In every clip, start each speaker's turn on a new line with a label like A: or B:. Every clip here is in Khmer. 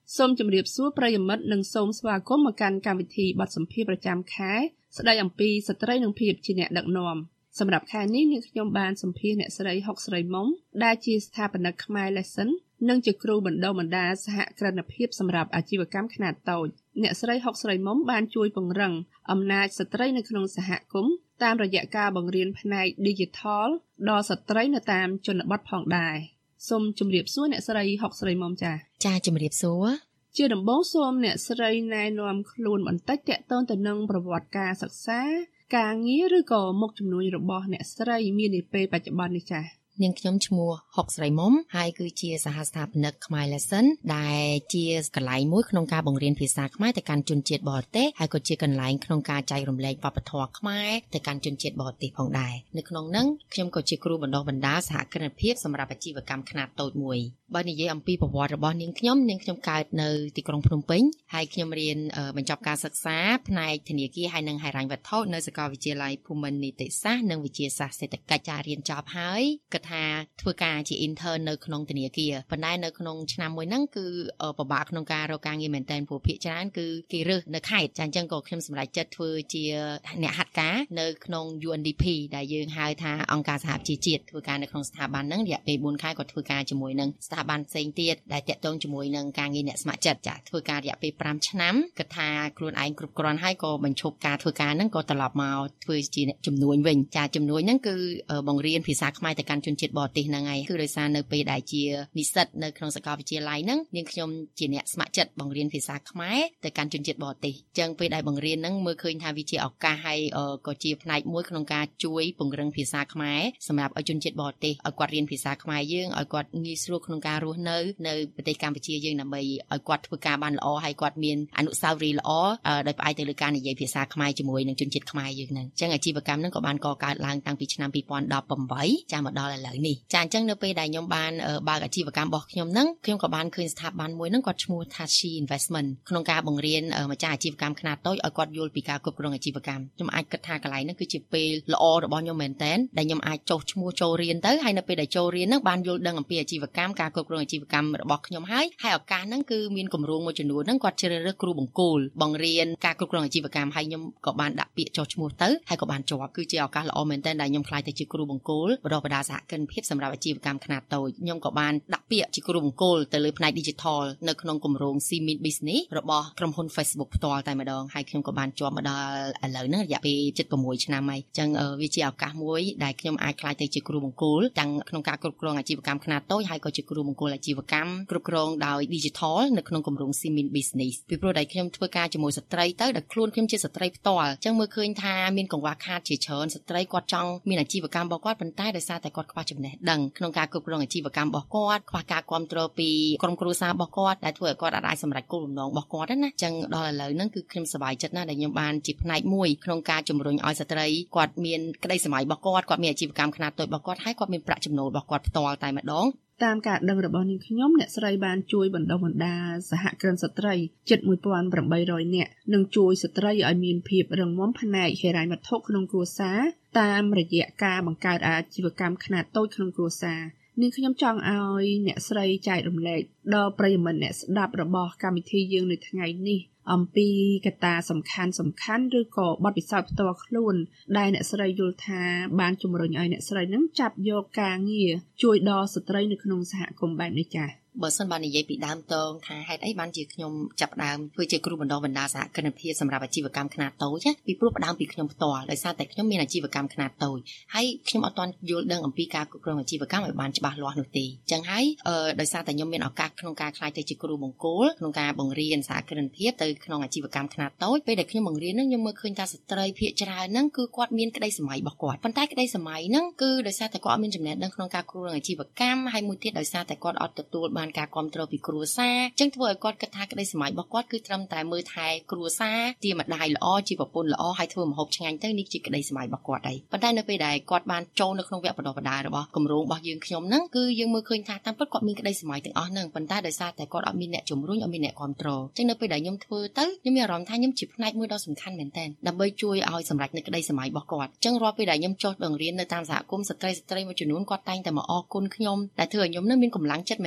A: សូមជម្រាបសួរប្រិយមិត្តនិងសូមស្វាគមន៍មកកាន់កម្មវិធីបទសម្ភាសន៍ប្រចាំខែស្ដីអំពីស្ត្រីនិងភាពជាអ្នកដឹកនាំសម្រាប់ខែនេះនាងខ្ញុំបានសម្ភាសន៍អ្នកស្រីហុកស្រីមុំដែលជាស្ថាបនិកខ្មែរ Lesson និងជាគ្រូបណ្ដុះបណ្ដាលសហគ្រិនភាពសម្រាប់អាជីវកម្មខ្នាតតូចអ្នកស្រីហុកស្រីមុំបានជួយពង្រឹងអំណាចស្ត្រីនៅក្នុងសហគមន៍តាមរយៈការបង្រៀនផ្នែក Digital ដល់ស្ត្រីនៅតាមជនបទផងដែរសូមជម្រាបសួរអ្នកស្រីហុកស្រីមុំចា៎
B: ជម្រាបសួរ
A: ជាដំបូងសូមអ្នកស្រីណែនាំខ្លួនបន្តិចទាក់ទងទៅនឹងប្រវត្តិការសិក្សាការងារឬក៏មុខជំនួញរបស់អ្នកស្រីមាននាពេលបច្ចុប្បន្ននេះចា៎
B: នាងខ្ញុំឈ្មោះហុកស្រីមុំហើយគឺជាសហស្ថាបនិកខ្មែរ Lesson ដែលជាកន្លែងមួយក្នុងការបង្រៀនភាសាខ្មែរទៅកាន់ជនជាតិបរទេសហើយក៏ជាកន្លែងក្នុងការចែករំលែកវប្បធម៌ខ្មែរទៅកាន់ជនជាតិបរទេសផងដែរនៅក្នុងនោះខ្ញុំក៏ជាគ្រូបណ្ដុះបណ្ដាលសហគ្រិនភាពសម្រាប់អាជីវកម្មខ្នាតតូចមួយបើនិយាយអំពីប្រវត្តិរបស់នាងខ្ញុំកើតនៅទីក្រុងភ្នំពេញហើយខ្ញុំរៀនបញ្ចប់ការសិក្សាផ្នែកធនាគារហើយនិងហិរញ្ញវត្ថុនៅសាកលវិទ្យាល័យភូមិន្ទនីតិសាស្ត្រនិងវិទ្យាសាស្ត្រសេដ្ឋកិច្ចចារៀនចប់ហើយថាធ្វើការជា intern នៅក្នុងធនាគារប៉ុន្តែនៅក្នុងឆ្នាំមួយហ្នឹងគឺពិបាកក្នុងការរកការងារមែនតើព្រោះភាគច្រើនគឺគេរើសនៅខេត្តចាអញ្ចឹងក៏ខ្ញុំសម្រេចចិត្តធ្វើជាអ្នកហាត់ការនៅក្នុង UNDP ដែលយើងហៅថាអង្គការសហប្រជាជាតិធ្វើការនៅក្នុងស្ថាប័នហ្នឹងរយៈពេល4ខែក៏ធ្វើការជាមួយនឹងស្ថាប័នផ្សេងទៀតដែលតាក់ទងជាមួយនឹងការងារអ្នកស្ម័គ្រចិត្តចាធ្វើការរយៈពេល5ឆ្នាំគិតថាខ្លួនឯងគ្រប់គ្រាន់ហើយក៏បញ្ឈប់ការធ្វើការហ្នឹងក៏ត្រឡប់មកធ្វើជាអ្នកជំនួញវិញចាជំនួញហ្នឹងគឺបង្រៀនភាសាខ្មែរទៅកាន់ជនជាតិបរទេសហ្នឹងហើយគឺដោយសារនៅពេលដែលជានិស្សិតនៅក្នុងសាកលវិទ្យាល័យហ្នឹងនាងខ្ញុំជាអ្នកស្ម័គ្រចិត្តបង្រៀនភាសាខ្មែរទៅកាន់ជនជាតិបរទេសអញ្ចឹងពេលដែលបង្រៀនហ្នឹងមើលឃើញថាវាជាឱកាសហើយក៏ជាផ្នែកមួយក្នុងការជួយពង្រឹងភាសាខ្មែរសម្រាប់ឲ្យជនជាតិបរទេសឲ្យគាត់រៀនភាសាខ្មែរយើងឲ្យគាត់ងាយស្រួលក្នុងការរស់នៅប្រទេសកម្ពុជាយើងដើម្បីឲ្យគាត់ធ្វើការបានល្អហើយគាត់មានអនុស្សាវរីយ៍ល្អដោយផ្អែកទៅលើការនិយាយភាសាខ្មែរជាមួយនឹងជនជាតិខ្មែរយើងហ្នឹងអញ្ចឹងអាជីវកម្មហ្នឹងក៏បានកកើតឡើងតាំងពីឆ្នាំ2018ចាមកដល់ឥឡូវនេះចាអញ្ចឹងនៅពេលដែលខ្ញុំបានបើកអាជីវកម្មរបស់ខ្ញុំហ្នឹងខ្ញុំក៏បានឃើញស្ថាប័នមួយហ្នឹងគាត់ឈ្មោះ Tashi Investment ក្នុងការបង្រៀនម្ចាស់អាជីវកម្មខ្នាតតូចឲ្យគាត់យល់ពីការគ្រប់គ្រងអាជីវកម្មខ្ញុំអាចគិតថាកន្លែងហ្នឹងគឺជាពេលល្អរបស់ខ្ញុំមែនតើដែលខ្ញុំអាចចុះឈ្មោះចូលរៀនទៅហើយនៅពេលដែលចូលរៀនហ្នឹងបានយល់ដឹងអំពីអាជីវកម្មការគ្រប់គ្រងអាជីវកម្មរបស់ខ្ញុំហើយឱកាសហ្នឹងគឺមានគម្រោងមួយចំនួនហ្នឹងគាត់ជ្រើសរើសគ្រូបង្គោលបង្រៀនការគ្រប់គ្រងអាជីវកម្មហើយខ្ញុំក៏បានដាក់ពាក្យចុះឈ្មោះទៅហើយក៏បានជាប់គឺជាឱកាសល្អមែនតើដែលខ្ញុំខ្លាចទៅជាគ្រូបង្គោលបណ្ដុះបណ្ដាលសហគ្រិនភាពសម្រាប់អាជីវកម្មខ្នាតតូចខ្ញុំក៏បានដាក់ពាក្យជាគ្រូបង្គោលទៅលើផ្នែក Digital នៅក្នុងគម្រោង C-Meet Business របស់ក្រុមហ៊ុន Facebook ផ្ទាល់តែម្ដងហើយខ្ញុំក៏បានជាប់មកដល់ឥឡូវហ្នឹងរយៈពេល7-6ឆ្នាំហើយអញ្ចឹងវាជាឱកាសមួយដែលខ្ញុំអាចខ្លាចទៅជាគ្រូបង្គោលទាំងក្នុងការគ្រប់គ្រងអាជីវកម្មខ្នាតតូចហើយក៏ជាគ្រូបង្គោលអាជីវកម្មគ្រប់គ្រងដោយ Digital នៅក្នុងគម្រោង C-Meet Business ពីព្រោះតែខ្ញុំធ្វើការជាមួយស្ត្រីទៅដែលខ្លួនខ្ញុំជាស្ត្រីផ្ទាល់អញ្ចឹងមើលឃើញថាមានកង្វះខាតជាច្រើនស្ត្រីគាត់ចង់មានអាជីវកម្មរបស់គាត់ប៉ុន្តែដោយសារតែគាត់ខ្វះចំណេះដឹងក្នុងការគ្រប់គ្រងអាជីវកម្មរបស់គាត់ខ្វះការគ្រប់គ្រងពីក្រុមគ្រួសាររបស់គាត់ដែលធ្វើឲ្យគាត់អាចសម្រេចគោលបំណងរបស់គាត់ណាអញ្ចឹងដល់ឥឡូវហ្នឹងគឺខ្ញុំសប្បាយចិត្តណាស់ដែលខ្ញុំបានជាផ្នែកមួយក្នុងការជំរុញឲ្យស្ត្រីគាត់មានក្តីសម័យរបស់គាត់មានអាជីវកម្មខ្នាតតូចរបស់គាត់ហើយគាត់មានប្រាក់ចំណូលរបស់គាត់ផ្ទាល់តែម្ដង
A: តាមការដឹងរបស់នាងខ្ញុំអ្នកស្រីបានជួយបណ្ដុះបណ្ដាលសហគ្រិនស្ត្រីជិត 1,800 នាក់និងជួយស្ត្រីឲ្យមានភាពរឹងមាំផ្នែកហិរញ្ញវត្ថុក្នុងគ្រួសារតាមរយៈការបង្កើតអាជីវកម្មខ្នាតតូចក្នុងគ្រួសារនាងខ្ញុំចង់ឲ្យអ្នកស្រីចែករំលែកដល់ប្រិយមិត្តអ្នកស្ដាប់របស់កម្មវិធីយើងនៅថ្ងៃនេះអំពីកត្តាសំខាន់ឬក៏បទពិសោធន៍ផ្ទាល់ខ្លួនដែលអ្នកស្រីយល់ថាបានជំរុញឲ្យអ្នកស្រីនឹងចាប់យកការងារជួយដល់ស្ត្រីនៅក្នុងសហគមន៍បែបនេះចា៎
B: បើសិនបាននិយាយពីដើមតងថាហេតុអីបានជាខ្ញុំចាប់ដើមធ្វើជាគ្រូបណ្ដុះបណ្ដាលសហគ្រិនភាពសម្រាប់អាជីវកម្មខ្នាតតូចពីព្រោះផ្ដើមពីខ្ញុំផ្ទាល់ដោយសារតែខ្ញុំមានអាជីវកម្មខ្នាតតូចហើយខ្ញុំអត់ទាន់យល់ដឹងអំពីការគ្រប់គ្រងអាជីវកម្មឲ្យបានច្បាស់លាស់នោះទេអញ្ចឹងហើយដោយសារតែខ្ញុំមានឱកាសក្នុងការខ្លាយទៅជាគ្រូបង្គោលក្នុងការបង្រៀនសហគ្រិនភាពទៅក្នុងអាជីវកម្មខ្នាតតូចពេលដែលខ្ញុំបង្រៀនហ្នឹងខ្ញុំមើលឃើញថាស្ត្រីភាគច្រើនហ្នឹងគឺគាត់មានក្តីសម័យរបស់គាត់ប៉ុន្តែក្តីសម័យហ្នឹងគឺដោយសារតែគាត់អត់មានចំណេះដឹងក្នុងការគ្រប់គ្រងអាជីវកម្មហើយមួយទៀតដោយសារតែគាត់អត់ទទួលបានការគាំទ្រពីគ្រួសារអញ្ចឹងធ្វើឲ្យគាត់គិតថាក្តីសម័យរបស់គាត់គឺត្រឹមតែមើលថែគ្រួសារជាម្ដាយល្អជាប្រពន្ធល្អហើយធ្វើម្ហូបឆ្ងាញ់ទៅនេះជាក្តីសម័យរបស់គាត់ហើយប៉ុន្តែនៅពេលដែលគាត់បានចូលនៅក្នុងវគ្គបណ្ដុះបណ្ដាលរបស់គម្រោងរបស់យើងខ្ញុំហ្នឹងគឺយើងមើលឃើញថាតាមពិតគាត់មានក្តីសម័យទាំងអស់ហ្នឹងប៉ុន្តែដោយសារតែគាត់អត់មានអ្នកជំរុញអត់មានអ្នកគាំទ្រអញ្ចឹងនៅពេលដែលខ្ញុំធ្វើទៅខ្ញុំមានអារម្មណ៍ថាខ្ញុំជាផ្នែកមួយដ៏សំខាន់មែនទែនដើម្បីជួយឲ្យសម្រេចនៅក្តីសម័យរបស់គាត់អញ្ចឹងរាល់ពេលដែលខ្ញុំចុះបង្រៀននៅតាមសហគមន៍ស្ត្រីមួយចំនួនគាត់តែងតែមកអរគុណខ្ញុំដែលធ្វើឲ្យខ្ញុំនឹងមានកម្លាំងចិត្តមែនទែនខ្ញុំ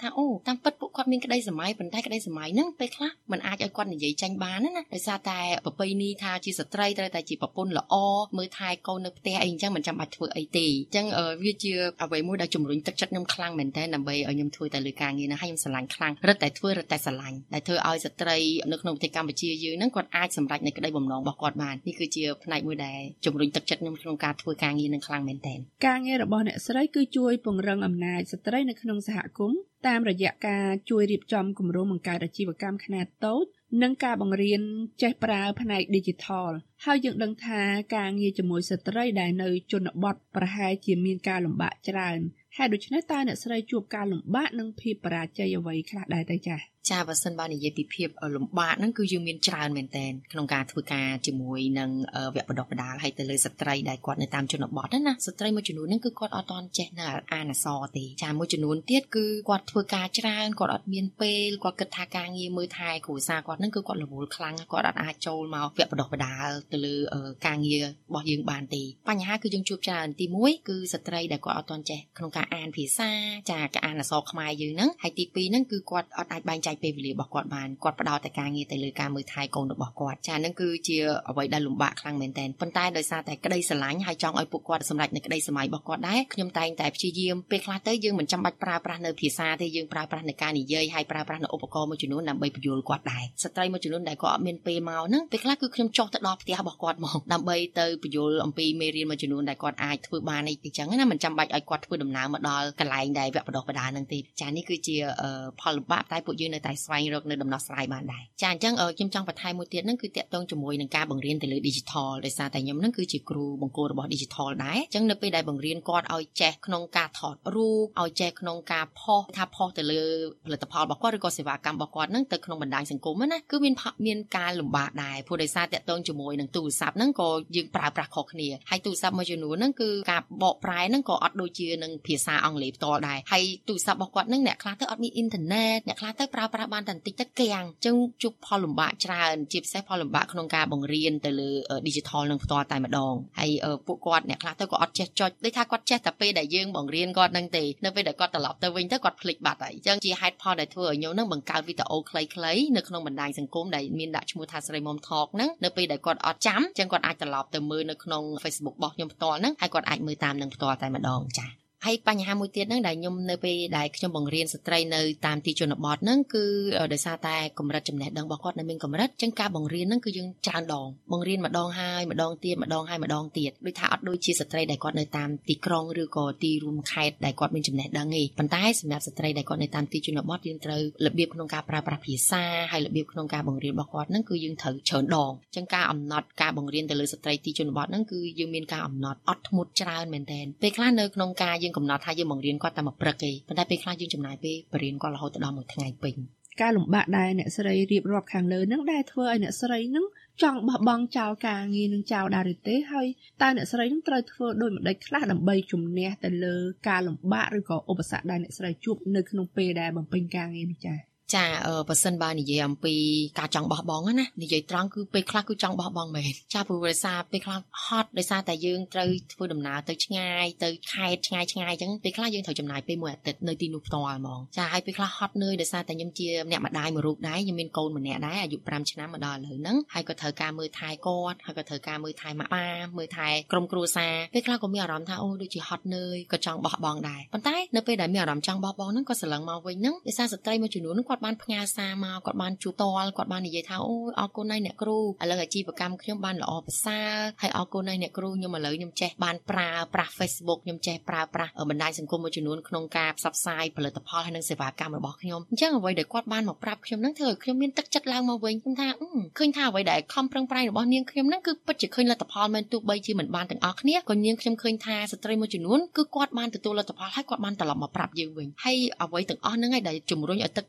B: ថាអូតាមពិតពួកគាត់មានក្តីសម័យប៉ុន្តែក្តីសម័យហ្នឹងពេលខ្លះมันអាចឲ្យគាត់និយាយចាញ់បានណាដោយសារតែប្រពៃណីថាជាស្ត្រីត្រូវតែជាប្រពន្ធល្អមើលថែកូននៅផ្ទះអីអញ្ចឹងមិនចាំបាច់ធ្វើអីទេអញ្ចឹងវាជាអ្វីមួយដែលជំរុញទឹកចិត្តខ្ញុំខ្លាំងមែនតើដើម្បីឲ្យខ្ញុំធ្វើតែលើការងារហ្នឹងហើយខ្ញុំស្រឡាញ់ខ្លាំងរឹតតែធ្វើរឹតតែស្រឡាញ់ដែលធ្វើឲ្យស្ត្រីនៅក្នុងប្រទេសកម្ពុជាយើងហ្នឹងគាត់អាចសម្រេចនៅក្តីបំណងរបស់គាត់បាននេះគឺជាផ្នែកមួយដែលជំរុញទឹកចិត្តខ្ញុំក្នុងការធ្វើការងារនឹងខ្លាំងមែនតើ
A: ការងាររបស់អ្នកស្រីគឺជួយពង្រឹងអំណាចស្ត្រីនៅក្នុងសហគមន៍តាមរយៈការជួយរៀបចំគម្រោងបង្កើតអាជីវកម្មខ្នាតតូចនិងការបង្រៀនចេះប្រើផ្នែក Digital ហើយយើងដឹងថាការងារជាមួយស្ត្រីដែលនៅជនបទប្រហែលជាមានការលំបាកច្រើនហេតុដូច្នេះតើអ្នកស្រីជួបការលំបាកនិងភាពបរាជ័យអ្វីខ្លះដែរទៅចា៎
B: ចាបើសិនបើនិយាយពីភាពលំបាកហ្នឹងគឺយើងមានច្រើនមែនតើក្នុងការធ្វើការជាមួយនឹងវគ្គបណ្ដុះបណ្ដាលហើយទៅលើស្ត្រីដែលគាត់នៅតាមជនបទណាស្ត្រីមួយចំនួនហ្នឹងគឺគាត់អត់តន់ចេះនៅអានអក្សរទេចាមួយចំនួនទៀតគឺគាត់ធ្វើការច្រើនគាត់អត់មានពេលគាត់គិតថាការងារមើលថែគ្រួសារគាត់ហ្នឹងគឺគាត់រវល់ខ្លាំងគាត់អត់អាចចូលមកវគ្គបណ្ដុះបណ្ដាលទៅលើការងាររបស់យើងបានទេបញ្ហាគឺយើងជួបច្រើនទី1គឺស្ត្រីដែលគាត់អត់តន់ចេះក្នុងការអានភាសាចាការអានអក្សរខ្មែរយើងហ្នឹងហើយទី2ហ្នឹងគឺគាត់អត់អាចបែងចែកពេលវេលារបស់គាត់បានគាត់ផ្ដោតតែការងារទៅលើការមើលថែកូនរបស់គាត់ចាហ្នឹងគឺជាអ្វីដែលលំបាកខ្លាំងមែនទែនប៉ុន្តែដោយសារតែក្តីស្រឡាញ់ហើយចង់ឲ្យពួកគាត់សម្រេចនៅក្តីសម័យរបស់គាត់ដែរខ្ញុំតែងតែព្យាយាមពេលខ្លះទៅយើងមិនចាំបាច់ប្រើប្រាស់នៅភាសាទេយើងប្រើប្រាស់នៅការនិយាយហើយប្រើប្រាស់នៅឧបករណ៍មួយចំនួនដើម្បីបញ្យល់គាត់ដែរស្ត្រីមួយចំនួនដែលគាត់អត់មានពេលមកហ្នឹងពេលខ្លះគឺខ្ញុំចុះទៅដល់ផ្ទះរបស់គាត់មកដើម្បីទៅបញ្យល់អំពីមេរៀនមួយចំនួនដែលគាត់អាចធ្វើបានអីចឹងណាមិនចាំបាច់ឲ្យគាត់ធ្វើដំណើរមកដល់កន្លែងដែលវគ្គបណ្ដុះបណ្ដាលហ្នឹងទេចានេះគឺជាផលលំបាកតែពួកយើងនៅតែស្វែងរកនៅដំណោះស្រាយបានដែរចាអញ្ចឹងខ្ញុំចង់បន្ថែមមួយទៀតហ្នឹងគឺតាក់ទងជាមួយនឹងការបង្រៀនទៅលើ Digital ដោយសារតែខ្ញុំហ្នឹងគឺជាគ្រូបង្គោលរបស់ Digital ដែរអញ្ចឹងនៅពេលដែលបង្រៀនគាត់ឲ្យចេះក្នុងការថតរូបឲ្យចេះក្នុងការផុសទៅលើផលិតផលរបស់គាត់ឬក៏សេវាកម្មរបស់គាត់ហ្នឹងទៅក្នុងបណ្ដាញសង្គមណាគឺមានការលំបាកដែរព្រោះដោយសារតាក់ទងជាមួយនឹងទូរស័ព្ទហ្នឹងក៏យើងប្រើប្រាស់ខុសគ្នាហើយទូរស័ព្ទមួយចំនួនហ្នឹងគឺការបកប្រែហ្នឹងក៏អត់ដូចជានឹងភាសាអង់គ្លេសផ្ទាល់ដែរហើយទូរស័ព្ទរបស់គាត់ហ្នឹងអ្នកខ្លះទៅអត់មានអ៊ីនធឺណិតអ្នកខ្លះទៅប្រើប្រាស់បានតែបន្តិចទៅគាំងអញ្ចឹងជួបផលលំបាកច្រើនជាពិសេសផលលំបាកក្នុងការបង្រៀនទៅលើ Digital នឹងផ្ទាល់តែម្ដងហើយពួកគាត់អ្នកខ្លះទៅក៏អត់ចេះចុចដូចថាគាត់ចេះតែពេលដែលយើងបង្រៀនគាត់នឹងទេនៅពេលដែលគាត់ត្រឡប់ទៅវិញទៅគាត់ភ្លេចបាត់ហើយអញ្ចឹងជាហេតុផលដែលធ្វើឲ្យខ្ញុំនឹងបង្កើតវីដេអូខ្លីៗនៅក្នុងបណ្ដាញសង្គមដែលមានដាក់ឈ្មោះថាស្រីមុំ Talk ហ្នឹងនៅពេលដែលគាត់អត់ចាំអញ្ចឹងគាត់អាចត្រឡប់ទៅមើលនៅក្នុង Facebook របស់ខ្ញុំផ្ទាល់ហ្នឹងហើយគាត់អាចមើលតាមនឹងផ្ទាល់តែម្ដងចា៎ហើយបញ្ហាមួយទៀតហ្នឹងដែលខ្ញុំនៅពេលដែលខ្ញុំបង្រៀនស្ត្រីនៅតាមទីជនបទហ្នឹងគឺដោយសារតែកម្រិតចំណេះដឹងរបស់គាត់នៅមានកម្រិតអញ្ចឹងការបង្រៀនហ្នឹងគឺយើងច្រើនដងបង្រៀនម្ដងហើយម្ដងទៀតម្ដងហើយម្ដងទៀតដូចថាអត់ដូចជាស្ត្រីដែលគាត់នៅតាមទីក្រុងឬក៏ទីរួមខេត្តដែលគាត់មានចំណេះដឹងទេប៉ុន្តែសម្រាប់ស្ត្រីដែលគាត់នៅតាមទីជនបទយើងត្រូវរបៀបក្នុងការប្រើប្រាស់ភាសាហើយរបៀបក្នុងការបង្រៀនរបស់គាត់ហ្នឹងគឺយើងត្រូវច្រើនដងអញ្ចឹងការអំណត់ការបង្រៀនទៅលើស្ត្រីទីជនបទហ្នឹងគឺយើងមានការអំណត់អត់ធ្មត់ច្រើនមែនទែនពេលខ្លះនៅក្នុងការយើងកំណត់ថាយើងបង្រៀនគាត់តែមួយព្រឹកទេប៉ុន្តែពេលខ្លះយើងចំណាយពេលបរៀនគាត់រហូតដល់មួយថ្ងៃពេញ
A: ការលំបាកដែលអ្នកស្រីរៀបរាប់ខាងលើនឹងដែលធ្វើឲ្យអ្នកស្រីនឹងចង់បោះបង់ចោលការងារនឹងចោលដែរឬទេហើយតើអ្នកស្រីនឹងត្រូវធ្វើដូចម្តេចខ្លះដើម្បីជំនះទៅលើការលំបាកឬក៏ឧបសគ្គដែលអ្នកស្រីជួបនៅក្នុងពេលដែលបំពេញការងារនោះចា៎
B: ចាបើសិនបើនិយាយអំពីការចង់បោះបង់ណានិយាយត្រង់គឺពេលខ្លះគឺចង់បោះបង់មែនចាព្រោះដោយសារពេលខ្លះហត់ដោយសារតែយើងត្រូវធ្វើដំណើរទៅឆ្ងាយទៅខេត្តឆ្ងាយអញ្ចឹងពេលខ្លះយើងត្រូវចំណាយពេលមួយអាទិត្យនៅទីនោះផ្ទាល់ហ្មងចាហើយពេលខ្លះហត់នឿយដោយសារតែខ្ញុំជាអ្នកម្ដាយមួយរូបដែរខ្ញុំមានកូនម្នាក់ដែរអាយុ5ឆ្នាំមកដល់ឥឡូវហ្នឹងហើយក៏ត្រូវការមើលថែគាត់ហើយក៏ត្រូវការមើលថែម៉ាក់ប៉ាមើលថែក្រុមគ្រួសារពេលខ្លះក៏មានអារម្មណ៍ថាអូដូចជាហត់នឿយក៏ចង់បោះបង់ដែរប៉ុន្តែនៅពេលដែលមានអារម្មណ៍ចង់បោះបង់ហ្នឹងក៏ស្រឡឹងមកវិញហ្នឹងដោយសារស្ត្រីមួយចំនួនហ្នឹងគាត់បានផ្ញើសារមកគាត់បានជួបតល់គាត់បាននិយាយថាអូអរគុណណាស់អ្នកគ្រូឥឡូវអាជីវកម្មខ្ញុំបានល្អប្រសើរហើយអរគុណណាស់អ្នកគ្រូខ្ញុំឥឡូវខ្ញុំចេះបានប្រើប្រាស់ Facebook ខ្ញុំចេះប្រើប្រាស់បណ្ដាញសង្គមមួយចំនួនក្នុងការផ្សព្វផ្សាយផលិតផលហើយនិងសេវាកម្មរបស់ខ្ញុំអញ្ចឹងអ្វីដែលគាត់បានមកប្រាប់ខ្ញុំហ្នឹងធ្វើឲ្យខ្ញុំមានទឹកចិត្តឡើងមកវិញខ្ញុំថាឃើញថាអ្វីដែលខំប្រឹងប្រែងរបស់នាងខ្ញុំហ្នឹងគឺពិតជាឃើញលទ្ធផលមែនទោះបីជាមិនបានទាំងអស់គ្នាក៏នាងខ្ញុំឃើញថាស្ត្រីមួយចំនួនគឺគាត់បានទទួលលទ្ធផលហើយគាត់បានត្រឡប់មកប្រាប់យើងវិញហើយអ្វីទាំងអស់ហ្នឹងឯងដែលជំរុញឲ្យទឹកចិត្តនាង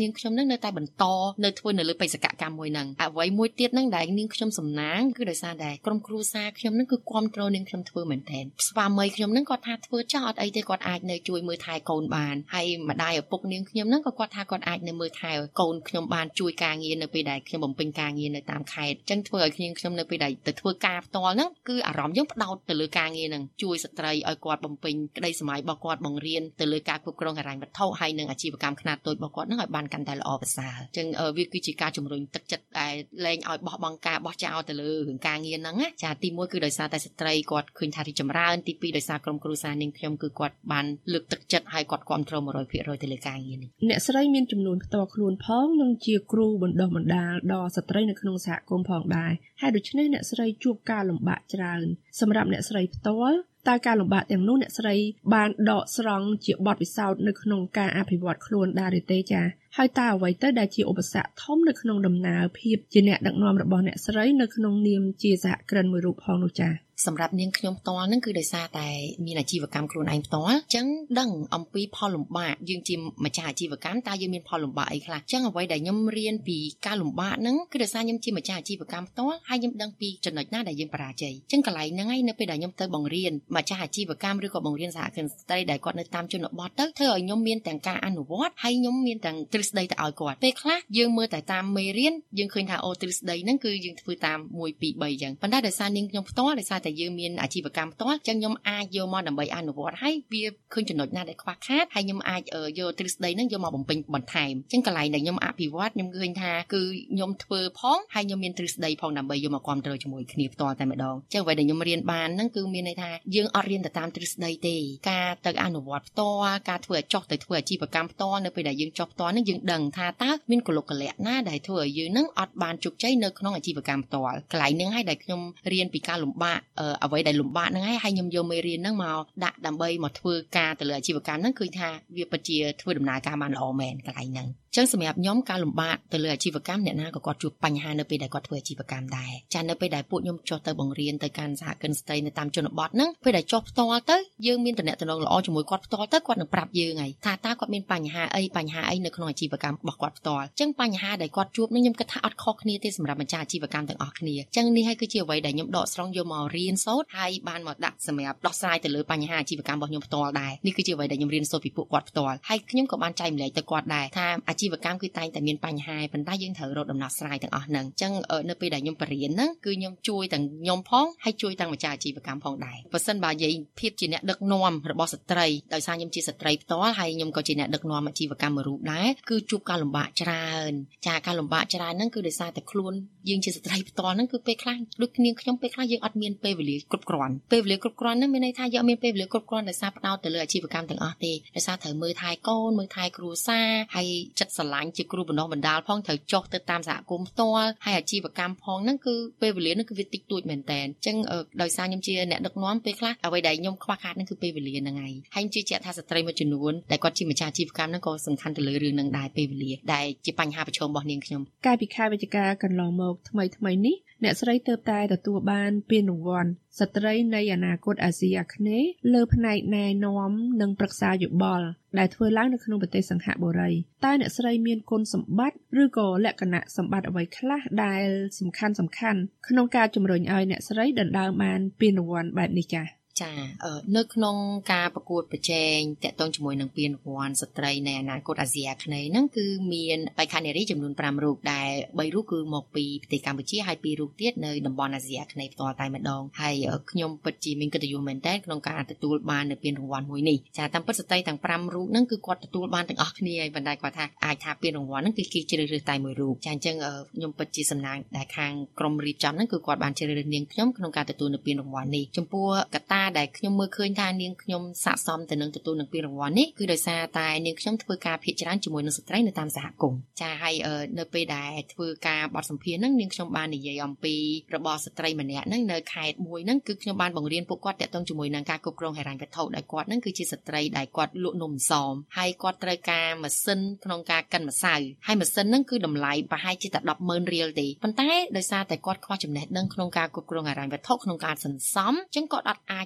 B: នាងខ្ញុំនឹងនៅតែបន្តនៅធ្វើនៅលើបេសកកម្មមួយហ្នឹងអ្វីមួយទៀតហ្នឹងដែលនាងខ្ញុំសំណាងគឺដោយសារតែក្រុមគ្រួសារខ្ញុំហ្នឹងគឺគ្រប់គ្រងនាងខ្ញុំធ្វើមែនទែនស្វាមីខ្ញុំហ្នឹងគាត់ថាធ្វើចោះអត់អីទេគាត់អាចនៅជួយមើលថែកូនបានហើយម្ដាយឪពុកនាងខ្ញុំហ្នឹងក៏គាត់ថាគាត់អាចនៅមើលថែកូនខ្ញុំបានជួយការងារនៅពេលដែលខ្ញុំបំពេញការងារនៅតាមខេត្តអញ្ចឹងធ្វើឲ្យខ្ញុំនៅពេលដែលទៅធ្វើការផ្ទាល់ហ្នឹងគឺអារម្មណ៍យើងផ្ដោតទៅលើការងារហ្នឹងជួយស្ត្រីឲ្យគាត់បំពេញក្តីស្រមៃរបស់គាត់បង្រៀនទៅលើការគ្រប់គ្រងហិរញ្ញវត្ថុហើយនិងអាជីវកម្មខ្នាតតូចរបស់គាត់ហ្នឹងឲ្យបានកាន់តែល្អប្រសើរអញ្ចឹងវាគឺជាការជំរុញទឹកចិត្តដែលលែងឲ្យបោះបង់ការបោះចោលទៅលើរឿងការងារហ្នឹងណាចាទី1គឺដោយសារតែស្ត្រីគាត់ឃើញថារីចម្រើនទី2ដោយសារក្រុមគ្រួសារនាងខ្ញុំគឺគាត់បានលើកទឹកចិត្តឲ្យគាត់គ្រប់គ្រង 100% ទៅលើការងារនេះ
A: អ្នកស្រីមានចំនួនផ្ទាល់ខ្លួនផងនិងជាគ្រូបណ្ដុះបណ្ដាលដល់ស្ត្រីនៅក្នុងសហគមន៍ផងដែរហើយដូច្នេះអ្នកស្រីជួបការលំបាកច្រើនសម្រាប់អ្នកស្រីផ្ទាល់តើការលំបាកទាំងនោះអ្នកស្រីបានដកស្រង់ជាបទពិសោធន៍នៅក្នុងការអភិវឌ្ឍខ្លួនដែរឬទេចា៎ហើយតើអ្វីទៅដែលជាឧបសគ្គធំនៅក្នុងដំណើរភាពជាអ្នកដឹកនាំរបស់អ្នកស្រីនៅក្នុងនាមជាសហគ្រិនមួយរូបផងនោះចា៎
B: សម្រាប់នាងខ្ញុំផ្ទាល់ហ្នឹងគឺដោយសារតែមានអាជីវកម្មខ្លួនឯងផ្ទាល់អញ្ចឹងដឹងអំពីផលលំបាកយើងជាម្ចាស់អាជីវកម្មតើយើងមានផលលំបាកអីខ្លះអញ្ចឹងអ្វីដែលខ្ញុំរៀនពីការលំបាកហ្នឹងគឺដោយសារខ្ញុំជាម្ចាស់អាជីវកម្មផ្ទាល់ហើយខ្ញុំដឹងពីចំណុចណាដែលយើងបរាជ័យអញ្ចឹងកន្លែងហ្នឹងឯងនៅពេលដែលខ្ញុំទៅបង្រៀនម្ចាស់អាជីវកម្មឬក៏បង្រៀនសហគ្រិនស្ត្រីដែលគាត់នៅតាមជនបទទៅធ្វើឲ្យខ្ញុំមានទាំងការអនុវត្តហើយខ្ញុំមានទាំងទ្រឹស្ដីទៅឲ្យគាត់ពេលខ្លះយើងមើលតែតាមមេរៀនយើងឃើញថាអូទ្រឹស្ដីហ្នឹងគឺយើងធ្វើតាម1 2 3អញ្ចឹងប៉ុន្តែដោយសារនាងខ្ញុំផ្ទាល់ដោយសារតែយើងមានអាជីវកម្មផ្ទាល់អញ្ចឹងខ្ញុំអាចយកមកដើម្បីអនុវត្តហើយវាឃើញចំណុចណាដែលខ្វះខាតហើយខ្ញុំអាចយកទ្រឹស្ដីហ្នឹងយកមកបំពេញបន្ថែមអញ្ចឹងកន្លែងដែលខ្ញុំអភិវឌ្ឍខ្ញុំឃើញថាគឺខ្ញុំធ្វើផងហើយខ្ញុំមានទ្រឹស្ដីផងដើម្បីយកមកគ្រប់គ្រងជាមួយគ្នាផ្ទាល់តែម្ដងអញ្ចឹងអ្វីដែលខ្ញុំរៀនបានហ្នឹងគឺមានន័យថាយើងអត់រៀនទៅតាមទ្រឹស្ដីទេការទៅអនុវត្តផ្ទាល់ការធ្វើឲ្យចុះទៅធ្វើអាជីវកម្មផ្ទាល់នៅពេលដែលយើងចុះផ្ទាល់ហ្នឹងយើងដឹងថាតើមានកលុកកលៈណាដែលធ្វើឲ្យយើងហ្នឹងអត់បានជោគជ័យនៅក្នុងអាជីវកម្មផ្ទាល់កន្លែងហ្នឹងហើយដែលខ្ញុំរៀនពីការលំបាកអ្វីដែលលំបាកហ្នឹងហើយខ្ញុំយកមេរៀនហ្នឹងមកដាក់ដើម្បីមកធ្វើការទៅលើអាជីវកម្មហ្នឹងគឺថាវាពិតជាធ្វើដំណើរការបានល្អមែនកន្លែងហ្នឹងចឹងសម្រាប់ខ្ញុំការលំបាកទៅលើអាជីវកម្មអ្នកណាក៏គាត់ជួបបញ្ហានៅពេលដែលគាត់ធ្វើអាជីវកម្មដែរចានៅពេលដែលពួកខ្ញុំចុះទៅបង្រៀនទៅកាន់សហគ្រិនស្ត្រីនៅតាមជនបទហ្នឹងពេលដែលចុះផ្ទាល់ទៅយើងមានតំណែងល្អជាមួយគាត់ផ្ទាល់ទៅគាត់នឹងប្រាប់យើងហើយថាតើគាត់មានបញ្ហាអីនៅក្នុងអាជីវកម្មរបស់គាត់ផ្ទាល់ចឹងបញ្ហាដែលគាត់ជួបហ្នឹងខ្ញុំគិតថាអត់ខុសគ្នាទេសម្រាប់ម្ចាស់អាជីវកម្មទាំងអស់គ្នាចឹងនេះហើយគឺជាអ្វីដែលខ្ញុំដកស្រង់យកមករៀនសូត្រហើយបានមកដាក់សម្រាប់ដោះស្រាយទៅលើបញ្ហាអាជីវកម្មរបស់ខ្ញុំផ្ទាល់ដែរនេះគឺជាអ្វីដែលខ្ញុំរៀនសូត្រពីពួកគាត់ផ្ទាល់ហើយខ្ញុំក៏បានចែកម្លែកទៅគាត់ដែរថាអាជីវកម្មគឺតែងតែមានបញ្ហាប៉ុន្តែយើងត្រូវរកដំណោះស្រាយទាំងអស់ហ្នឹងអញ្ចឹងនៅពេលដែលខ្ញុំបរៀនហ្នឹងគឺខ្ញុំជួយទាំងខ្ញុំផងហើយជួយទាំងម្ចាស់អាជីវកម្មផងដែរបើសិនបើនិយាយភាពជាអ្នកដឹកនាំរបស់ស្ត្រីដោយសារខ្ញុំជាស្ត្រីផ្ទាល់ហើយខ្ញុំក៏ជាអ្នកដឹកនាំអាជីវកម្មមួយរូបដែរគឺជួបការលំបាកច្រើនចាការលំបាកច្រើនហ្នឹងគឺដោយសារតែខ្លួនយើងជាស្ត្រីផ្ទាល់ហ្នឹងគឺពេលខ្លះដូចគ្នាខ្ញុំពេលខ្លះយើងអត់មានពេលវេលាគ្រប់គ្រាន់ពេលវេលាគ្រប់គ្រាន់ហ្នឹងមានន័យថាយើងអត់មានពេលវេលាគ្រប់គ្រាន់ដោយសារផ្ដោតទៅលើអាជីវកម្មទាំងអស់ទេដោយសារត្រូវមើលថែកូនមើលថែគ្រួសារហើយចិត្តស្រឡាញ់ជាគ្រូបណ្ដុះបណ្ដាលផងត្រូវចុះទៅតាមសហគមន៍ផ្ទាល់ហើយអាជីវកម្មផងហ្នឹងគឺពេលវេលាហ្នឹងគឺវាតិចតួចមែនតើអញ្ចឹងដោយសារខ្ញុំជាអ្នកដឹកនាំពេលខ្លះអ្វីដែលខ្ញុំខ្វះខាតហ្នឹងគឺពេលវេលាហ្នឹងហើយហើយខ្ញុំជឿជាក់ថាស្ត្រីមួយចំនួនដែលគាត់ជាម្ចាស់អាជីវកម្មហ្នឹងក៏សំខាន់ទៅលើរឿងហ្នឹងដែរពេលវេលាដែលជាបញ្ហាប្រឈមរបស់នាងខ្ញុំ
A: កាលពីខែវិច្ឆិកាកន្លងមកថ្មីនេះអ្នកស្រីទើបតែទទួលបានពានរង្វាន់ស្ត្រីនៃអនាគតអាស៊ីអាគ្នេយ៍លើផ្នែកណែនាំនិងប្រឹក្សាយោបល់ដែលធ្វើឡើងនៅក្នុងប្រទេសសិង្ហបុរីតើអ្នកស្រីមានគុណសម្បត្តិឬក៏លក្ខណៈសម្បត្តិអ្វីខ្លះដែលសំខាន់ក្នុងការជំរុញឲ្យអ្នកស្រីដណ្ដើមបានពានរង្វាន់បែបនេះចា៎
B: ចានៅក្នុងការប្រកួតប្រជែងតាក់ទងជាមួយនឹងពានរង្វាន់ស្ត្រីនៃអនាគតអាស៊ីអាគ្នេយ៍ហ្នឹងគឺមានបេក្ខនារីចំនួន5រូបដែល3រូបគឺមកពីប្រទេសកម្ពុជាហើយ2រូបទៀតនៅតំបន់អាស៊ីអាគ្នេយ៍ផ្ទាល់តែម្ដងហើយខ្ញុំពិតជាមានកិត្តិយសមែនទែនក្នុងការទទួលបាននៅពានរង្វាន់មួយនេះចាតាមពិតស្ត្រីទាំង5រូបហ្នឹងគឺគាត់ទទួលបានទាំងអស់គ្នាហើយប៉ុន្តែគាត់ថាអាចថាពានរង្វាន់ហ្នឹងគឺគេជ្រើសរើសតែមួយរូបចាអញ្ចឹងខ្ញុំពិតជាសំណាងដែលខាងក្រុមរៀបចំហ្នឹងគឺគាត់បានជ្រើសរើសនាងខ្ញុំក្នុងការទទួលនៅពានរង្វាន់នេះចំពោះកត្តាដែលខ្ញុំមើលឃើញថានាងខ្ញុំស័ក្តិសមទៅនឹងទទួលនឹងពានរង្វាន់នេះគឺដោយសារតែនាងខ្ញុំធ្វើការភាគច្រើនជាមួយនឹងស្ត្រីនៅតាមសហគមន៍ចាហើយនៅពេលដែលធ្វើការបទសម្ភាសន៍ហ្នឹងនាងខ្ញុំបាននិយាយអំពីរបស់ស្ត្រីម្នាក់ហ្នឹងនៅខេត្តមួយហ្នឹងគឺខ្ញុំបានបង្រៀនពួកគាត់តាក់ទងជាមួយនឹងការគ្រប់គ្រងហិរញ្ញវត្ថុដែលគាត់ហ្នឹងគឺជាស្ត្រីដែលគាត់លក់នំអន្សមហើយគាត់ត្រូវការម៉ាស៊ីនក្នុងការកិនម្សៅហើយម៉ាស៊ីនហ្នឹងគឺតម្លៃប្រហែលជាតែ 10,000 រៀលទេប៉ុន្តែដោយសារតែគាត់ខ្វះចំណេះដឹងក្នុងការគ្រប់គ្រងហិរញ្ញវត្ថុក្នុងការសន្សំអញ្ចឹងគាត់អត់អាច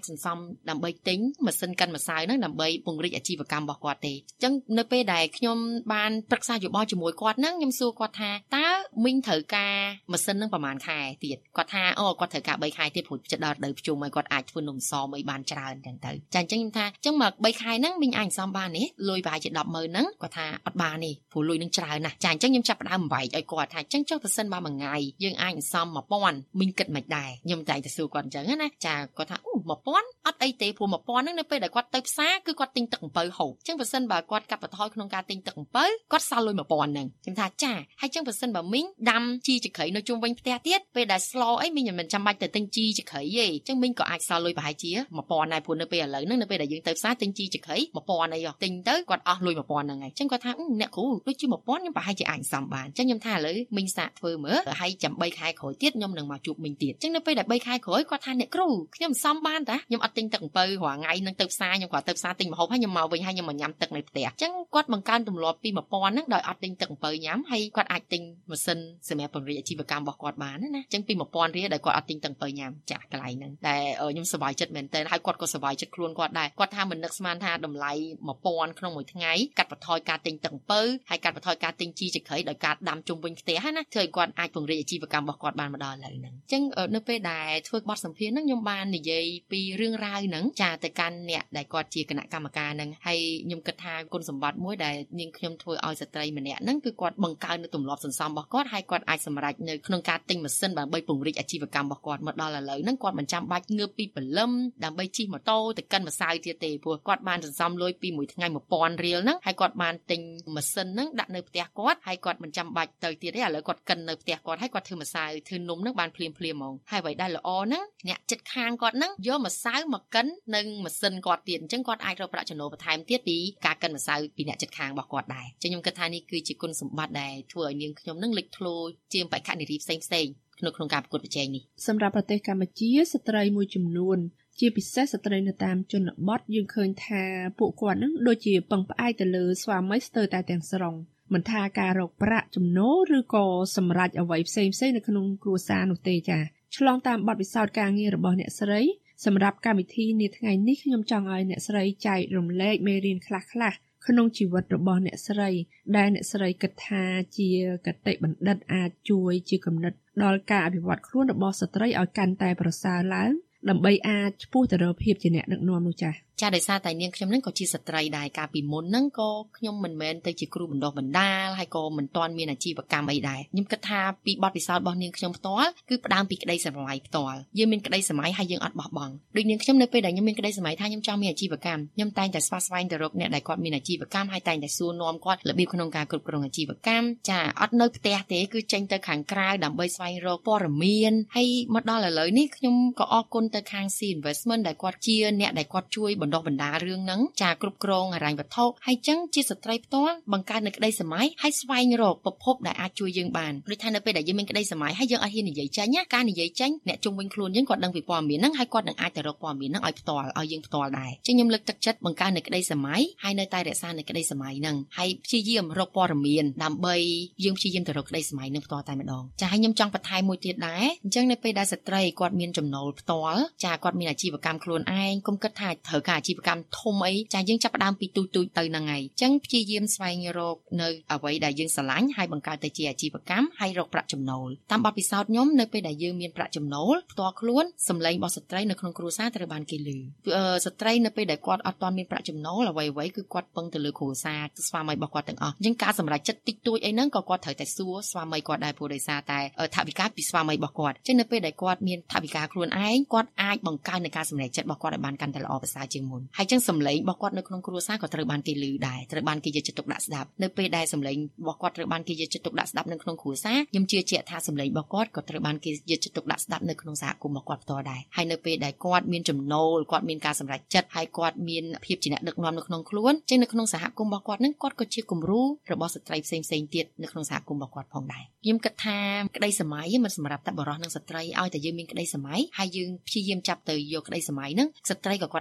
B: សន្សំដើម្បីទិញម៉ាស៊ីនកិនម្សៅហ្នឹងដើម្បីពង្រីកអាជីវកម្មរបស់គាត់ទេអញ្ចឹងនៅពេលដែលខ្ញុំបានប្រឹក្សាយោបល់ជាមួយគាត់ហ្នឹងខ្ញុំសួរគាត់ថាតើមីងត្រូវការម៉ាស៊ីនហ្នឹងប្រហែលខែទៀតគាត់ថាគាត់ត្រូវការ3ខែទៀតព្រោះចិត្តដល់រដូវភ្ជុំហើយគាត់អាចធ្វើនំសអីបានច្រើនចឹងទៅចាអញ្ចឹងខ្ញុំថាអញ្ចឹងមក3ខែហ្នឹងមីងអាចសន្សំបានទេលុយប្រហែលជា 100000 ហ្នឹងគាត់ថាអត់បានទេព្រោះលុយនឹងច្រើនណាស់ចាអញ្ចឹងខ្ញុំចាប់ផ្ដើមបំបែកឲ្យគាត់ថាអញ្ចឹងចុះប្រសិនបើមួយថ្ងៃយើងអាចសន្សំ 1000 មីងគិតមិនដែរខ្ញុំតែទៅសួរគាត់អញ្ចឹងណាចាគាត់ថា1000អត់អីទេព្រោះ1000ហ្នឹងនៅពេលដែលគាត់ទៅផ្សារគឺគាត់ទិញទឹកអំពៅហូបអញ្ចឹងប្រសិនបើគាត់កាត់បន្ថយក្នុងការទិញទឹកអំពៅគាត់សល់លុយ1000ហ្នឹងខ្ញុំថាចាហើយអញ្ចឹងប្រសិនបើមីងដាំជីចក្រីនៅជុំវិញផ្ទះទៀតពេលដែលស្លអីមីងមិនចាំបាច់ទៅទិញជីចក្រីទេអញ្ចឹងមីងក៏អាចសល់លុយប្រហែលជា1000ដែរព្រោះនៅពេលឥឡូវហ្នឹងនៅពេលដែលយើងទៅផ្សារទិញជីចក្រី1000អីទិញទៅគាត់អស់លុយ1000ហ្នឹងហើយអញ្ចឹងគាត់ថាអ្នកគ្រូដូចជា1000ខ្ញុំប្រហែលជាអាចសំបានអញ្ចឹងខ្ញុំថាឥឡូវមីងសាកធ្វើមើលហើយចាំ3ខែក្រោយទៀតខ្ញុំនឹងមកជួបមីងទៀតអញ្ចឹងនៅពេលដែល3ខែក្រោយគាត់ថាអ្នកគ្រូខ្ញុំសំបានតាខ្ញុំអត់ទិញទឹកអំពៅរាល់ថ្ងៃនឹងទៅផ្សារខ្ញុំគាត់ទៅផ្សារទិញម្ហូបហើយខ្ញុំមកវិញហើយខ្ញុំមកញ៉ាំទឹកនៅផ្ទះអញ្ចឹងគាត់បង្កើនទម្លាប់ពី1000ហ្នឹងដោយអត់ទិញទឹកអំពៅញ៉ាំហើយគាត់អាចទិញម៉ាស៊ីនសម្រាប់ពង្រីកអាជីវកម្មរបស់គាត់បានណាអញ្ចឹងពី1000រៀលដែលគាត់អត់ទិញទឹកអំពៅញ៉ាំចាក់កន្លែងហ្នឹងតែខ្ញុំសប្បាយចិត្តមែនទែនហើយគាត់ក៏សប្បាយចិត្តខ្លួនគាត់ដែរគាត់ថាមិននឹកស្មានថាតម្លៃ1000ក្នុងមួយថ្ងៃកាត់បន្ថយការទិញទឹកអំពៅហើយកាត់បន្ថយការទិញជីចក្រីដោយការដាំជុំវិញផ្ទះណាធ្វើឲ្យគាត់អាចពង្រីកអាជីវកម្មរបស់គាត់បានមកដល់ឥឡូវហ្នឹងអញ្ចឹងនៅពេលដែលធ្វើបទសម្ភាសន៍ហ្នឹងខ្ញុំបាននិយាយពីរឿងរ៉ាវហ្នឹងចាទៅកាន់អ្នកដែលគាត់ជាគណៈកម្មការហ្នឹងហើយខ្ញុំគិតថាគុណសម្បត្តិមួយដែលនាងខ្ញុំធ្វើឲ្យស្ត្រីម្នាក់ហ្នឹងគឺគាត់បង្កើននូវទម្លាប់សន្សំរបស់គាត់ហើយគាត់អាចសម្រេចនៅក្នុងការទិញម៉ាស៊ីនដើម្បីពង្រីកអាជីវកម្មរបស់គាត់មកដល់ឥឡូវហ្នឹងគាត់មិនចាំបាច់ងើបពីព្រលឹមដើម្បីជិះម៉ូតូទៅកិនម្សៅទៀតទេព្រោះគាត់បានសន្សំលុយពីមួយថ្ងៃ1000រៀលហ្នឹងហើយគាត់បានទិញម៉ាស៊ីនហ្នឹងដាក់នៅផ្ទះគាត់ហើយគាត់មិនចាំបាច់ទៅទៀតទេឥឡូវគាត់កិននៅផ្ទះគាត់ហើយគាត់ធ្វើម្សៅធ្វើនំហ្នឹងបានភ្លាមៗហ្មងហើយអ្វីដែលល្អហ្នឹងអ្នកចិត្តខាងគាត់ហ្នឹងយកម្សៅមកកិននឹងម៉ាស៊ីនគាត់ទៀតអញ្ចឹងគាត់អាចរកប្រាក់ចំណូលបន្ថែមទៀតពីការកិនម្សៅពីអ្នកចិត្តខាងរបស់គាត់ដែរអញ្ចឹងខ្ញុំគិតថានេះគឺជាគុណសម្បត្តិដែលធ្វើឲ្យនាងខ្ញុំហ្នឹងលេចធ្លោជាងបេក្ខនារីផ្សេងៗក្នុងការប្រកួតប្រជែងនេះ
A: សម្រាប់ប្រទេសកម្ពុជាស្ត្រីមួយចំនួនជាពិសេសស្ត្រីនៅតាមជនបទយើងឃើញថាពួកគាត់នឹងដូចជាពឹងផ្អែកទៅលើស្វាមីស្ទើរតែទាំងស្រុងមិនថាការរកប្រាក់ចំណូលឬក៏សម្រេចអ្វីផ្សេងៗនៅក្នុងគ្រួសារនោះទេចា៎ឆ្លងតាមបទពិសោធន៍ការងាររបស់អ្នកស្រីសម្រាប់កម្មវិធីនាថ្ងៃនេះខ្ញុំចង់ឲ្យអ្នកស្រីចែករំលែកមេរៀនខ្លះៗក្នុងជីវិតរបស់អ្នកស្រីដែលអ្នកស្រីគិតថាជាគតិបណ្ឌិតអាចជួយជាគំនិតដល់ការអភិវឌ្ឍខ្លួនរបស់ស្ត្រីឲ្យកាន់តែប្រសើរឡើងដើម្បីអាចឆ្ពោះទៅរកភាពជាអ្នកដឹកនាំនោះចា៎
B: ចាដោយសារតែនាងខ្ញុំហ្នឹងក៏ជាស្ត្រីដែរកាលពីមុនហ្នឹងក៏ខ្ញុំមិនមែនទៅជាគ្រូបណ្ដុះបណ្ដាលហើយក៏មិនទាន់មានអាជីវកម្មអីដែរខ្ញុំគិតថាពីបទពិសោធន៍របស់នាងខ្ញុំផ្ទាល់គឺផ្ដើមពីក្តីស្រមៃផ្ទាល់យើងមានក្តីស្រមៃហើយយើងអត់បោះបង់ដូចនាងខ្ញុំនៅពេលដែលខ្ញុំមានក្តីស្រមៃថាខ្ញុំចង់មានអាជីវកម្មខ្ញុំតែងតែស្វែងទៅរកអ្នកដែលគាត់មានអាជីវកម្មហើយតែងតែសួរនាំគាត់របៀបក្នុងការគ្រប់គ្រងអាជីវកម្មចាអត់នៅផ្ទះទេគឺចេញទៅខាងក្រៅដើម្បីស្វែងរកព័ត៌មានហើយមកដល់ឥឡូវនេះខ្ញុំក៏អរគុណទៅខាង C Investment ដែលគាត់ជាអ្នកដែលគាត់ជួយបណ្ដុះបណ្ដាលរឿងហ្នឹងចាគ្រប់គ្រងហិរញ្ញវត្ថុហើយចឹងជាស្ត្រីផ្ទាល់បង្កើតនៅក្តីសម័យហើយស្វែងរកប្រភពដែលអាចជួយយើងបានដូចថានៅពេលដែលយើងមានក្តីសម័យហើយយើងអត់ហ៊ាននិយាយចេញណាការនិយាយចេញអ្នកជុំវិញខ្លួនយើងគាត់ដឹងពីព័ត៌មានហ្នឹងហើយគាត់នឹងអាចទៅរកព័ត៌មានហ្នឹងឲ្យផ្ទាល់ឲ្យយើងផ្ទាល់ដែរចឹងខ្ញុំលើកទឹកចិត្តបង្កើតនៅក្តីសម័យហើយនៅតែរក្សានៅក្តីសម័យហ្នឹងហើយព្យាយាមរកព័ត៌មានដើម្បីយើងព្យាយាមទៅរកក្តីសម័យហ្នឹងផ្ទាល់តែម្ដងចាហើយខ្ញុំចង់បន្ថែមមួយទៀតដែរអញ្ចឹងនៅពេលដែលស្ត្រីគាត់មានចំណូលផ្ទាល់ចាគាត់មានអាជីវកម្មខ្លួនឯងកុំគិតថាត្រូវការអាជីវកម្មធំអីចាយើងចាប់ផ្ដើមពីទូចៗទៅហ្នឹងហើយអញ្ចឹងព្យាយាមស្វែងរកនៅអ្វីដែលយើងស្រឡាញ់ហើយបង្កើតទៅជាអាជីវកម្មហើយរកប្រាក់ចំណូលតាមបទពិសោធន៍ខ្ញុំនៅពេលដែលយើងមានប្រាក់ចំណូលផ្ទាល់ខ្លួនសម្លេងរបស់ស្ត្រីនៅក្នុងគ្រួសារត្រូវបានគេឮស្ត្រីនៅពេលដែលគាត់អត់ទាន់មានប្រាក់ចំណូលអ្វីៗគឺគាត់ពឹងទៅលើគ្រួសារស្វាមីរបស់គាត់ទាំងអស់អញ្ចឹងការសម្រេចចិត្តតិចតួចអីហ្នឹងក៏គាត់ត្រូវតែសួរស្វាមីគាត់ដែរព្រោះដោយសារតែថវិកាពីស្វាមីរបស់គាត់អញ្ចឹងនៅពេលដែលគាត់មានថវិកាខ្លួនឯងគាត់អាចបង្កើននៃការសម្រេចចិត្តរបស់គាត់ឲ្យបានកាន់តែល្អប្រសើរជាងមុនហើយអញ្ចឹងសម្លេងរបស់គាត់នៅក្នុងគ្រួសារក៏ត្រូវបានគេឮដែរត្រូវបានគេយកចិត្តទុកដាក់ស្ដាប់នៅពេលដែលសម្លេងរបស់គាត់ត្រូវបានគេយកចិត្តទុកដាក់ស្ដាប់នៅក្នុងគ្រួសារខ្ញុំជឿជាក់ថាសម្លេងរបស់គាត់ក៏ត្រូវបានគេយកចិត្តទុកដាក់ស្ដាប់នៅក្នុងសហគមន៍របស់គាត់ផ្ទាល់ដែរហើយនៅពេលដែលគាត់មានចំណូលគាត់មានការសម្រេចចិត្តហើយគាត់មានភាពជាអ្នកដឹកនាំនៅក្នុងខ្លួនអញ្ចឹងនៅក្នុងសហគមន៍របស់គាត់នឹងគាត់ក៏ជាគំរូរបស់ស្ត្រីផ្សេងៗទៀតនៅក្នុងសហគមន៍របស់គាត់ផងដែរខ្ញុំគិតថាក្តីសម័យមិនសម្រាប់តែបុរសនិងស្ត្រីឲ្យតែយើងមានក្តីសម័យហើយយើងព្យាយាមចាប់ទៅយកក្តីសម័យហ្នឹងស្ត្រីក៏គាត់អាចធ្វើបាន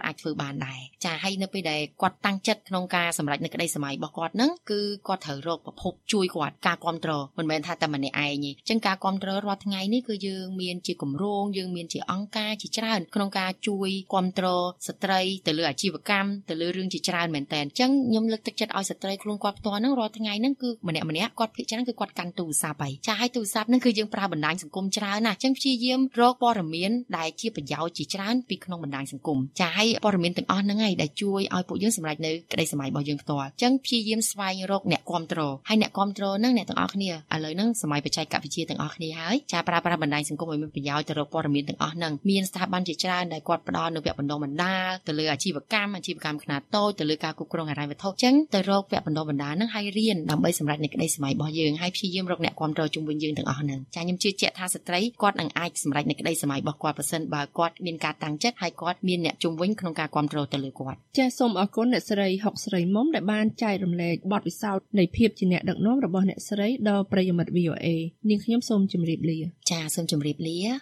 B: បានដែរចាហើយនៅពេលដែលគាត់តាំងចិត្តក្នុងការសម្រេចនៅក្តីសម័យរបស់គាត់ហ្នឹងគឺគាត់ត្រូវរកប្រភពជួយគាត់ការគ្រប់គ្រងមិនមែនថាតែម្នាក់ឯងទេអញ្ចឹងការគ្រប់គ្រងរាល់ថ្ងៃនេះគឺយើងមានជាគម្រោងយើងមានជាអង្គការជាច្រើនក្នុងការជួយគ្រប់គ្រងស្ត្រីទៅលើអាជីវកម្មទៅលើរឿងជាច្រើនមែនតើអញ្ចឹងខ្ញុំលើកទឹកចិត្តឲ្យស្ត្រីខ្លួនគាត់ផ្ទាល់ហ្នឹងរាល់ថ្ងៃហ្នឹងគឺម្នាក់គាត់ភាគច្រើនគឺគាត់កាន់ទូរស័ព្ទហើយចាហើយទូរស័ព្ទហ្នឹងគឺយើងប្រើបណ្ដាញសង្គមច្រើនណាស់អញ្ចឹងព្យាយាមរកព័ត៌មានដែលជាប្រយោជន៍ជាច្រើនពីក្នុងបណ្ដាញសង្គមចាហើយព័ត៌មានទាំងអស់ហ្នឹងហើយដែលជួយឲ្យពួកយើងសម្រេចនៅក្តីសម័យរបស់យើងផ្ទាល់អញ្ចឹងព្យាយាមស្វែងរកអ្នកគ្រប់គ្រងហើយអ្នកគ្រប់គ្រងហ្នឹងអ្នកទាំងអស់គ្នាឥឡូវហ្នឹងសម័យបច្ចេកវិទ្យាទាំងអស់គ្នាហើយចាប្រើប្រាស់បណ្ដាញសង្គមឲ្យមានប្រយោជន៍ទៅរកព័ត៌មានទាំងអស់ហ្នឹងមានស្ថាប័នជាច្រើនដែលគាត់ផ្ដល់នូវវគ្គបណ្ដុះបណ្ដាលទៅលើអាជីវកម្មខ្នាតតូចទៅលើការគ្រប់គ្រងហិរញ្ញវត្ថុអញ្ចឹងទៅរកវគ្គបណ្ដុះបណ្ដាលហ្នឹងហើយរៀនដើម្បីសម្រេចនៅក្តីសម័យរបស់យើងហើយព្យាយាមរកអ្នកគ្រប់គ្រងជុំវិញយើងទាំងអស់ហ្នឹងចាខ្ញុំជឿជាក់ថាស្ត្រីគាត់នឹងអាចសម្រេចនៅក្តីសម័យរបស់គាត់ប្រសិនបើគាត់មានការតាំងចិត្តហើយគាត់មានអ្នកជុំវិញក្នុងការគ្រប់គ្រងទៅលើគាត់
A: ចាសូមអរគុណអ្នកស្រីហុកស្រីមុំដែលបានចែករំលែកបទពិសោធន៍នៃភាពជាអ្នកដឹកនាំរបស់អ្នកស្រីដល់ប្រិយមិត្ត VOA នាងខ្ញុំសូមជម្រាបលា
B: ចាសូមជម្រាបលា